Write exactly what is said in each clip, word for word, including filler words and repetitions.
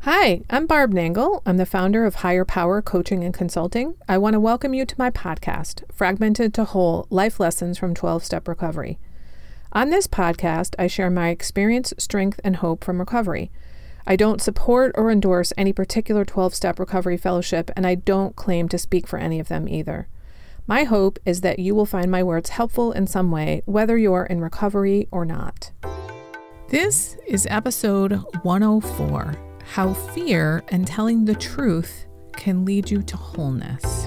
Hi, I'm Barb Nangle. I'm the founder of Higher Power Coaching and Consulting. I want to welcome you to my podcast, Fragmented to Whole: Life Lessons from twelve-Step Recovery. On this podcast, I share my experience, strength, and hope from recovery. I don't support or endorse any particular twelve-step recovery fellowship, and I don't claim to speak for any of them either. My hope is that you will find my words helpful in some way, whether you're in recovery or not. This is episode one oh four. How fear and telling the truth can lead you to wholeness.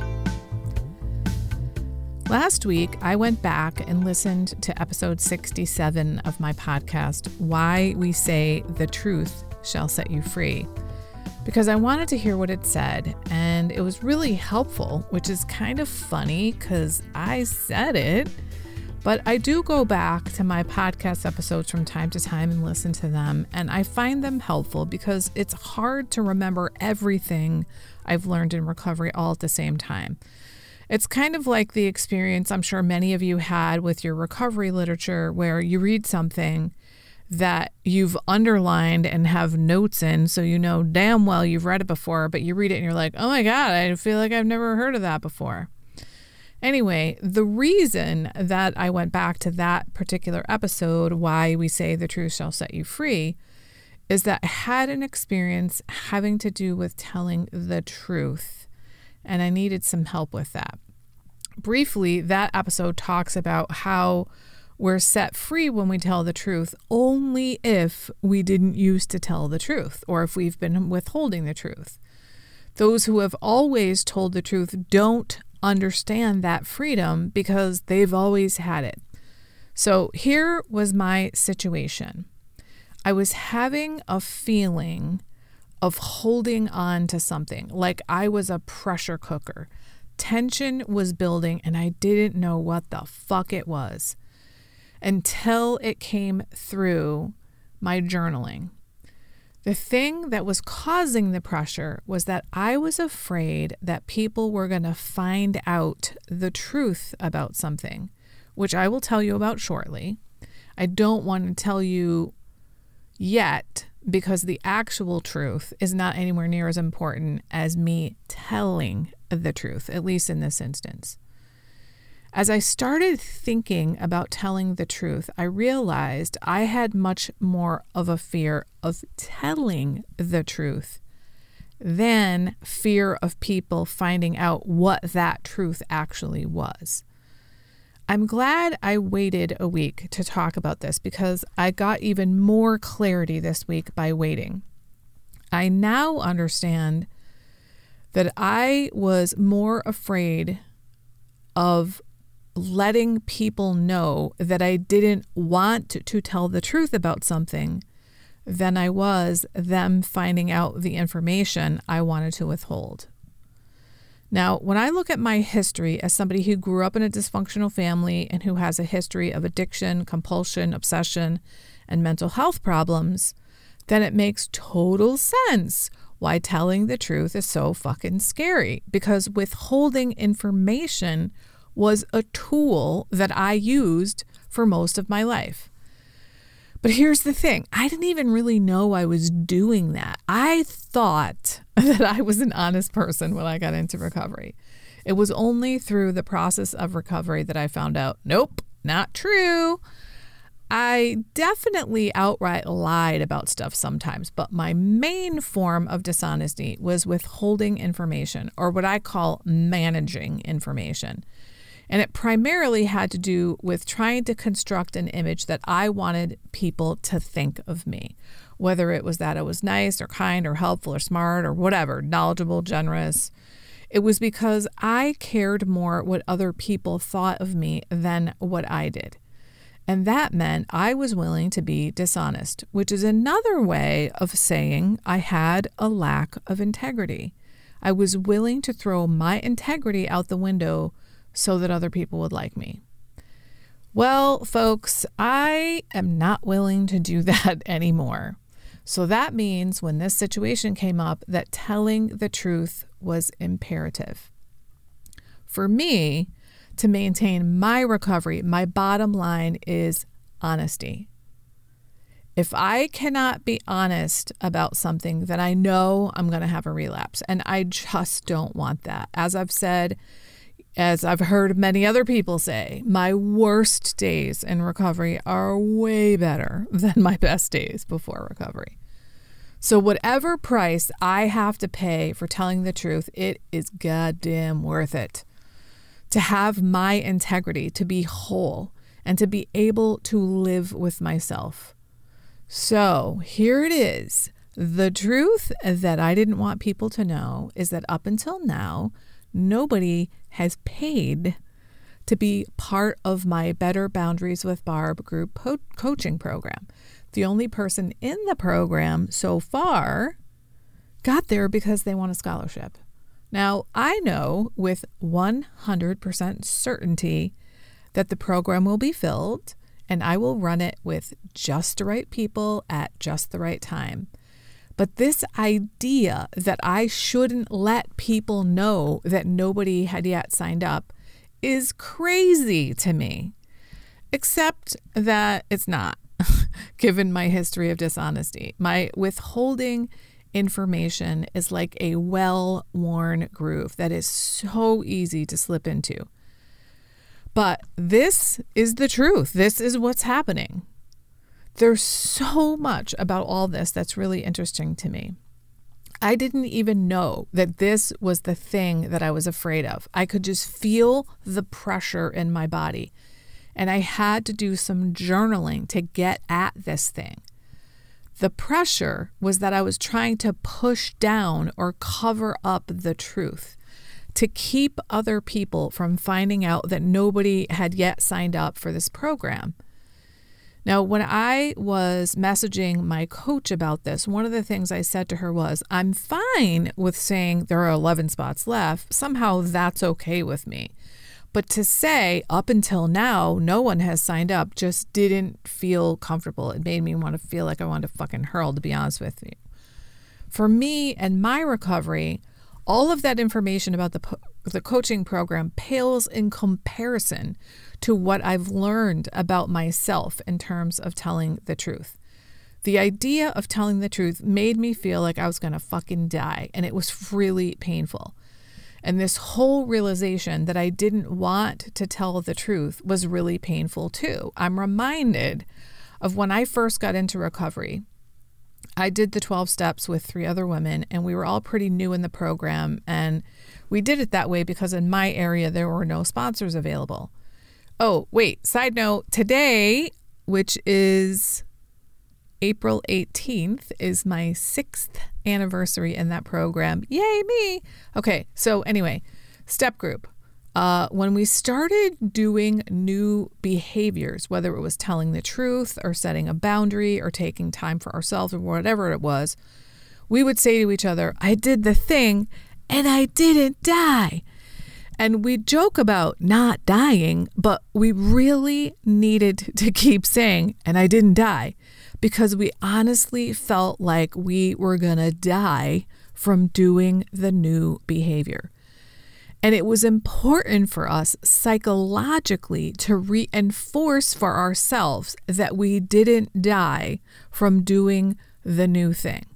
Last week, I went back and listened to episode sixty-seven of my podcast, Why We Say the Truth Shall Set You Free, because I wanted to hear what it said, and it was really helpful, which is kind of funny because I said it. But I do go back to my podcast episodes from time to time and listen to them, and I find them helpful because it's hard to remember everything I've learned in recovery all at the same time. It's kind of like the experience I'm sure many of you had with your recovery literature, where you read something that you've underlined and have notes in, so you know damn well you've read it before, but you read it and you're like, oh my God, I feel like I've never heard of that before. Anyway, the reason that I went back to that particular episode, Why We Say the Truth Shall Set You Free, is that I had an experience having to do with telling the truth, and I needed some help with that. Briefly, that episode talks about how we're set free when we tell the truth only if we didn't used to tell the truth, or if we've been withholding the truth. Those who have always told the truth don't understand that freedom because they've always had it. So here was my situation. I was having a feeling of holding on to something, like I was a pressure cooker. Tension was building and I didn't know what the fuck it was until it came through my journaling. The thing that was causing the pressure was that I was afraid that people were going to find out the truth about something, which I will tell you about shortly. I don't want to tell you yet because the actual truth is not anywhere near as important as me telling the truth, at least in this instance. As I started thinking about telling the truth, I realized I had much more of a fear of telling the truth than fear of people finding out what that truth actually was. I'm glad I waited a week to talk about this because I got even more clarity this week by waiting. I now understand that I was more afraid of letting people know that I didn't want to tell the truth about something than I was them finding out the information I wanted to withhold. Now, when I look at my history as somebody who grew up in a dysfunctional family and who has a history of addiction, compulsion, obsession, and mental health problems, then it makes total sense why telling the truth is so fucking scary, because withholding information was a tool that I used for most of my life. But here's the thing. I didn't even really know I was doing that. I thought that I was an honest person when I got into recovery. It was only through the process of recovery that I found out, nope, not true. I definitely outright lied about stuff sometimes, but my main form of dishonesty was withholding information, or what I call managing information. And it primarily had to do with trying to construct an image that I wanted people to think of me, whether it was that I was nice or kind or helpful or smart or whatever, knowledgeable, generous. It was because I cared more what other people thought of me than what I did. And that meant I was willing to be dishonest, which is another way of saying I had a lack of integrity. I was willing to throw my integrity out the window so that other people would like me. Well, folks, I am not willing to do that anymore. So that means when this situation came up, that telling the truth was imperative. For me, to maintain my recovery, my bottom line is honesty. If I cannot be honest about something, then I know I'm going to have a relapse. And I just don't want that. As I've said, as I've heard many other people say, my worst days in recovery are way better than my best days before recovery. So whatever price I have to pay for telling the truth, it is goddamn worth it. To have my integrity, to be whole, and to be able to live with myself. So here it is. The truth that I didn't want people to know is that up until now, nobody has paid to be part of my Better Boundaries with Barb group po- coaching program. The only person in the program so far got there because they won a scholarship. Now, I know with one hundred percent certainty that the program will be filled, and I will run it with just the right people at just the right time. But this idea that I shouldn't let people know that nobody had yet signed up is crazy to me, except that it's not, given my history of dishonesty. My withholding information is like a well-worn groove that is so easy to slip into. But this is the truth. This is what's happening. There's so much about all this that's really interesting to me. I didn't even know that this was the thing that I was afraid of. I could just feel the pressure in my body. And I had to do some journaling to get at this thing. The pressure was that I was trying to push down or cover up the truth, to keep other people from finding out that nobody had yet signed up for this program. Now, when I was messaging my coach about this, one of the things I said to her was, I'm fine with saying there are eleven spots left. Somehow that's okay with me. But to say up until now, no one has signed up just didn't feel comfortable. It made me want to feel like I wanted to fucking hurl, to be honest with you. For me and my recovery, all of that information about the po- the coaching program pales in comparison to what I've learned about myself in terms of telling the truth. The idea of telling the truth made me feel like I was going to fucking die, and it was really painful. And this whole realization that I didn't want to tell the truth was really painful too. I'm reminded of when I first got into recovery. I did the twelve steps with three other women, and we were all pretty new in the program. And we did it that way because in my area, there were no sponsors available. Oh, wait, side note, today, which is April eighteenth, is my sixth anniversary in that program. Yay, me. Okay, so anyway, step group. Uh, when we started doing new behaviors, whether it was telling the truth or setting a boundary or taking time for ourselves or whatever it was, we would say to each other, I did the thing and I didn't die. And we joke about not dying, but we really needed to keep saying, and I didn't die, because we honestly felt like we were going to die from doing the new behavior. And it was important for us psychologically to reinforce for ourselves that we didn't die from doing the new thing.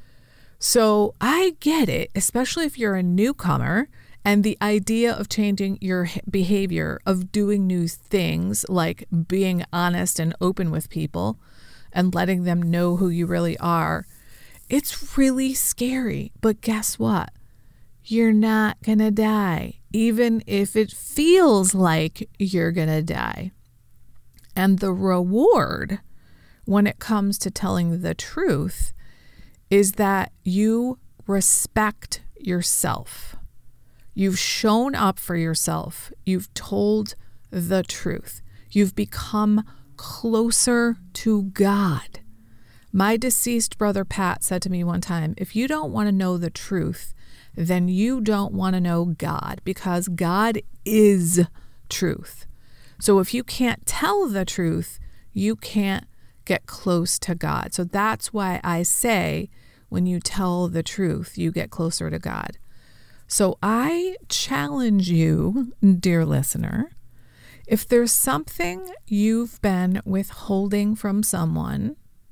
So I get it, especially if you're a newcomer, and the idea of changing your behavior, of doing new things like being honest and open with people and letting them know who you really are. It's really scary, but guess what? You're not going to die, even if it feels like you're going to die. And the reward when it comes to telling the truth is that you respect yourself. You've shown up for yourself. You've told the truth. You've become closer to God. My deceased brother Pat said to me one time, if you don't want to know the truth, then you don't want to know God, because God is truth. So if you can't tell the truth, you can't get close to God. So that's why I say when you tell the truth, you get closer to God. So I challenge you, dear listener, if there's something you've been withholding from someone,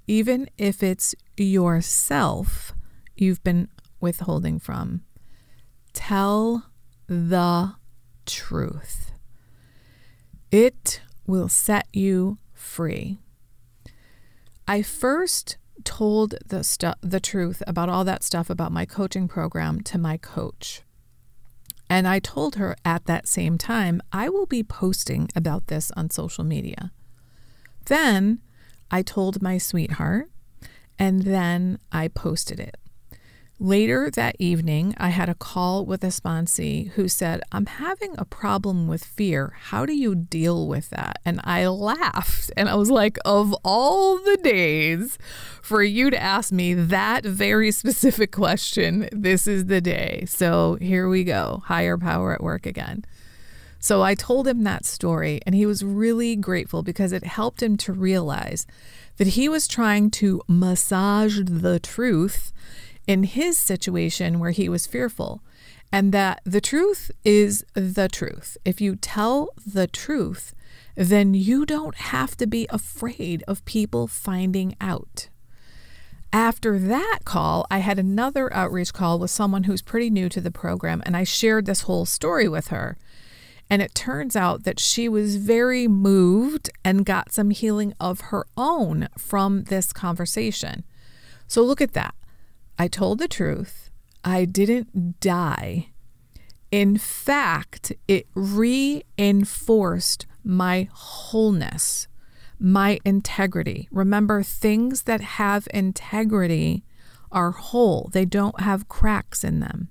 even if it's yourself you've been withholding from. Tell the truth. It will set you free. I first told the stu- the truth about all that stuff about my coaching program to my coach. And I told her at that same time, I will be posting about this on social media. Then I told my sweetheart, and then I posted it. Later that evening, I had a call with a sponsee who said, I'm having a problem with fear. How do you deal with that? And I laughed and I was like, of all the days for you to ask me that very specific question, this is the day. So here we go. Higher power at work again. So I told him that story and he was really grateful because it helped him to realize that he was trying to massage the truth in his situation where he was fearful, and that the truth is the truth. If you tell the truth, then you don't have to be afraid of people finding out. After that call, I had another outreach call with someone who's pretty new to the program, and I shared this whole story with her. And it turns out that she was very moved and got some healing of her own from this conversation. So look at that. I told the truth. I didn't die. In fact, it reinforced my wholeness, my integrity. Remember, things that have integrity are whole. They don't have cracks in them.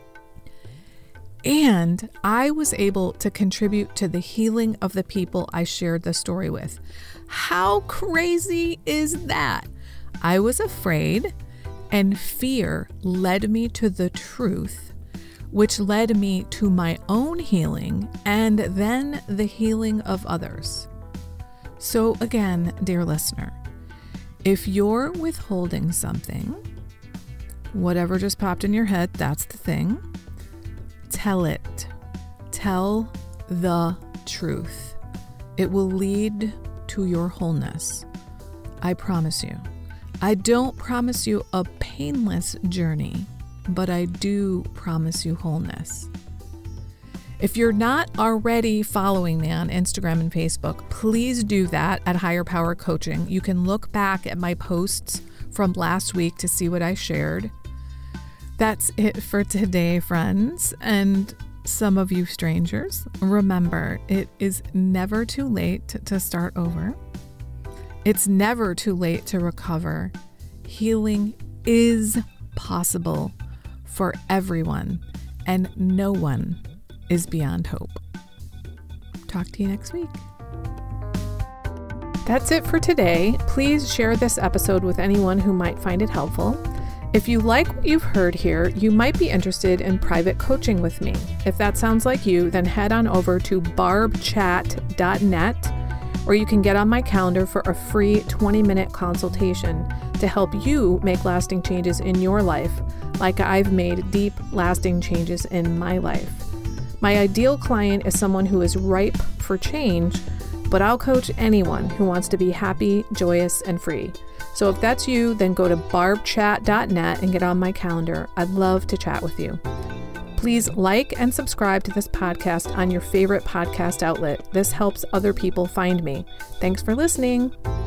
And I was able to contribute to the healing of the people I shared the story with. How crazy is that? I was afraid, and fear led me to the truth, which led me to my own healing and then the healing of others. So again, dear listener, if you're withholding something, whatever just popped in your head, that's the thing. Tell it. Tell the truth. It will lead to your wholeness. I promise you. I don't promise you a painless journey, but I do promise you wholeness. If you're not already following me on Instagram and Facebook, please do that at Higher Power Coaching. You can look back at my posts from last week to see what I shared. That's it for today, friends, and some of you strangers. Remember, it is never too late to start over. It's never too late to recover. Healing is possible for everyone, and no one is beyond hope. Talk to you next week. That's it for today. Please share this episode with anyone who might find it helpful. If you like what you've heard here, you might be interested in private coaching with me. If that sounds like you, then head on over to barb chat dot net, or you can get on my calendar for a free twenty minute consultation to help you make lasting changes in your life, like I've made deep, lasting changes in my life. My ideal client is someone who is ripe for change, but I'll coach anyone who wants to be happy, joyous, and free. So if that's you, then go to barb chat dot net and get on my calendar. I'd love to chat with you. Please like and subscribe to this podcast on your favorite podcast outlet. This helps other people find me. Thanks for listening.